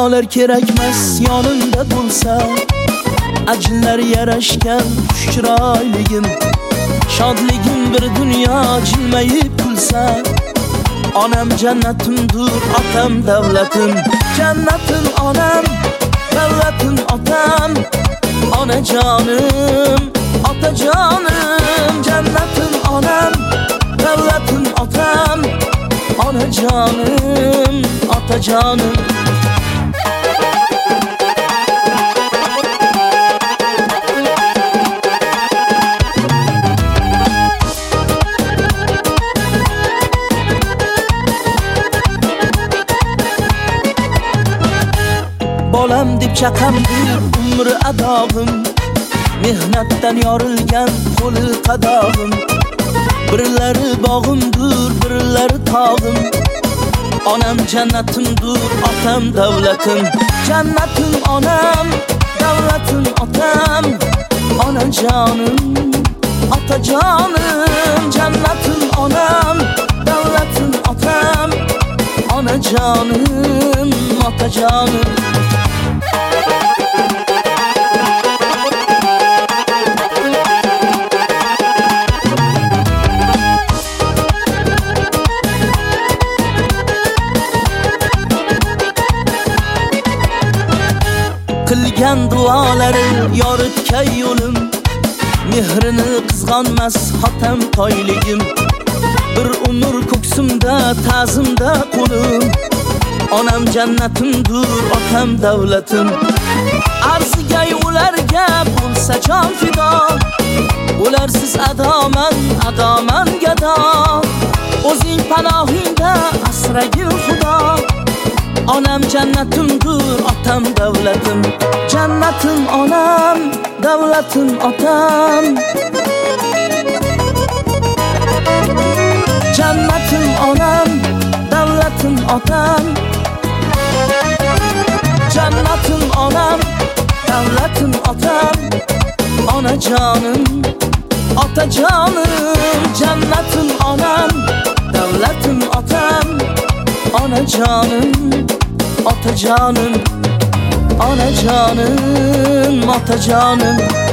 Balolar kerakmas yonimda bo'lsa, ajinlar yarashgan chiroyligim, shodligim bir dunyo jilmayib kulsa, onam jannatimdur, otam davlatim. Jannatim onam, davlatim otam, onajonim, otajonim. Jannatim onam, davlatim otam, onajonim, otajonim. Bolam deb chaqamdir umri adog'im, mehnatdan yorilgan qo'li qadog'im. Birlari bog'imdir, birlari tog'im. Onam jannatimdir, otam davlatim. Jannatim onam, davlatim otam, onajonim, otajonim. Jannatim onam, davlatim otam, onajonim, otajonim. Qilgan duolari yoritgan yo'lim, mehrini qizg'onmas xotam toyligim. Bir umr ko'ksimda ta'zimda qo'lim, onam jannatimdir, otam davlatim. Arziga ularga bo'lsa jon fido, ularsiz adoman, adoman gado. O'zing panohingda asragil xudo. Onam jannatimdir, otam davlatim. Jannatim onam, davlatim otam. Jannatim onam, davlatim otam. Jannatim onam, davlatim otam, onajonim, otajonim. Jannatim onam, davlatim otam, onajonim, otajonim, onajonim, otajonim.